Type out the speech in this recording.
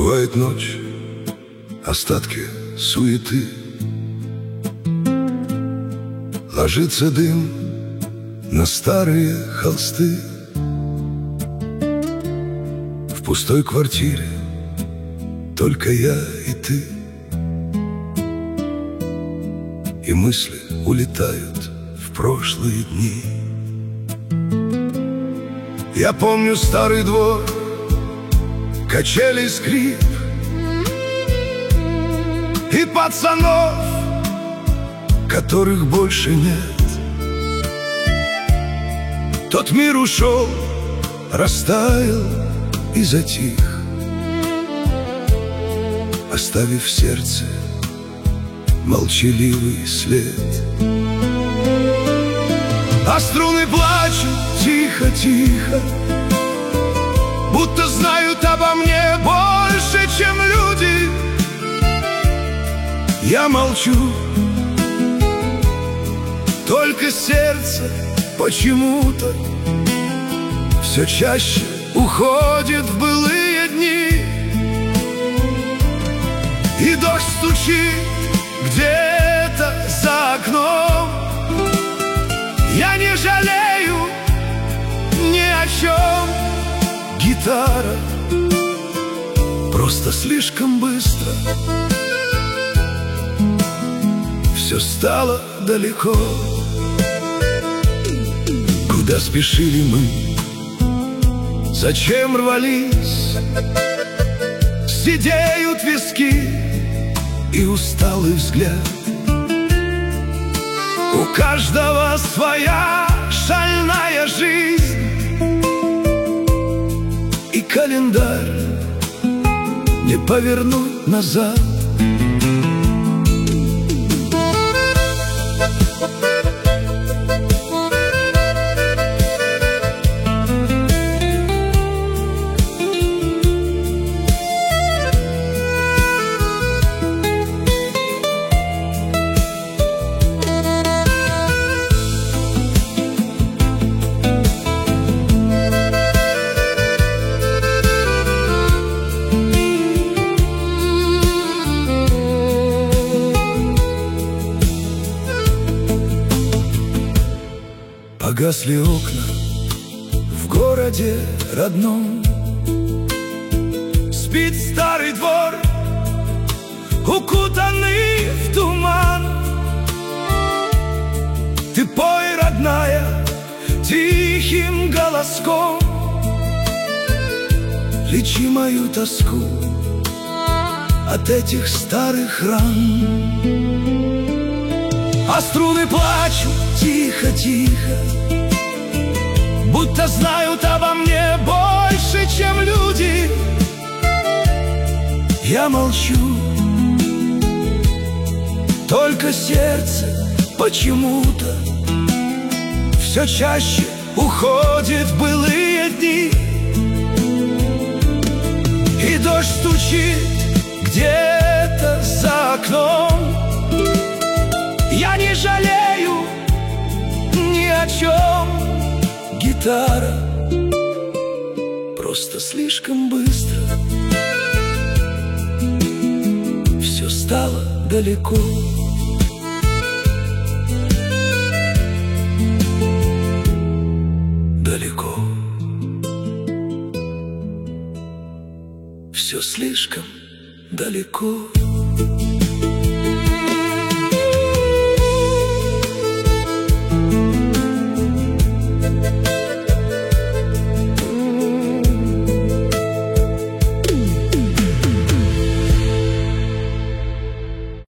Бывает ночь, остатки суеты, ложится дым на старые холсты. В пустой квартире только я и ты, и мысли улетают в прошлые дни. Я помню старый двор, качели, скрип и пацанов, которых больше нет. Тот мир ушел, растаял и затих, оставив в сердце молчаливый след. А струны плачут тихо-тихо, будто знают обо мне больше, чем люди. Я молчу, только сердце почему-то все чаще уходит в былые дни. И дождь стучит где-то за окном. Я не жалею ни о чем. Гитара просто слишком быстро все стало далеко. Куда спешили мы? Зачем рвались? Сидеют виски и усталый взгляд. У каждого своя шальная жизнь, и календарь не повернуть назад. Погасли окна в городе родном. Спит старый двор, укутанный в туман. Ты пой, родная, тихим голоском, лечи мою тоску от этих старых ран. А струны плачут тихо-тихо, будто знают обо мне больше, чем люди. Я молчу, только сердце почему-то все чаще уходит в былые дни. И дождь стучит где-то за окном. Я не жалею ни о чем. Гитара просто слишком быстро все стало далеко. Далеко. Все слишком далеко.